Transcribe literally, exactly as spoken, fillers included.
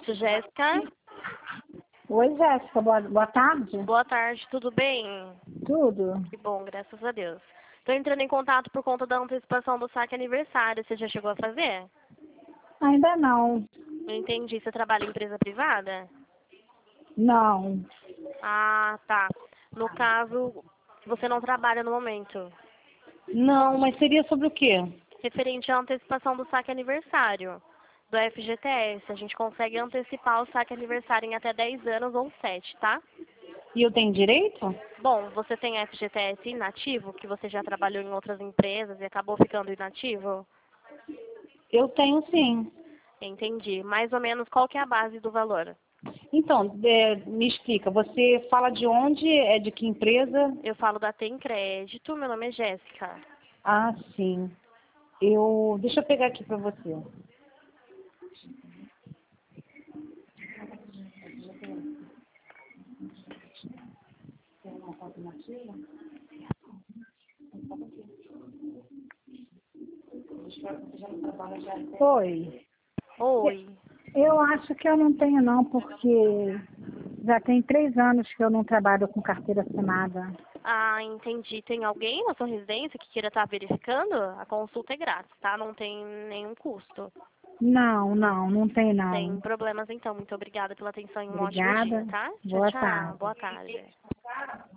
Posto, Jéssica? Oi, Jéssica, boa, boa tarde. Boa tarde, tudo bem? Tudo? Que bom, graças a Deus. Estou entrando em contato por conta da antecipação do saque aniversário. Você já chegou a fazer? Ainda não. Não entendi. Você trabalha em empresa privada? Não. Ah, tá. No caso, você não trabalha no momento. Não, mas seria sobre o quê? Referente à antecipação do saque aniversário do F G T S. A gente consegue antecipar o saque aniversário em até dez anos ou sete, tá? E eu tenho direito? Bom, você tem F G T S inativo, que você já trabalhou em outras empresas e acabou ficando inativo? Eu tenho sim. Entendi. Mais ou menos qual que é a base do valor? Então, é, me explica, você fala de onde, é de que empresa? Eu falo da Tem Crédito, meu nome é Jéssica. Ah, sim. Eu, deixa eu pegar aqui para você. Oi. Oi. Eu acho que eu não tenho não, porque já tem três anos que eu não trabalho com carteira assinada. Ah, entendi. Tem alguém na sua residência que queira estar verificando? A consulta é grátis, tá? Não tem nenhum custo. Não, não, não tem Sem não. problemas, então. Muito obrigada pela atenção e um ótimo dia, Obrigada. tá? Tchau, Boa tchau. tarde. Boa tarde.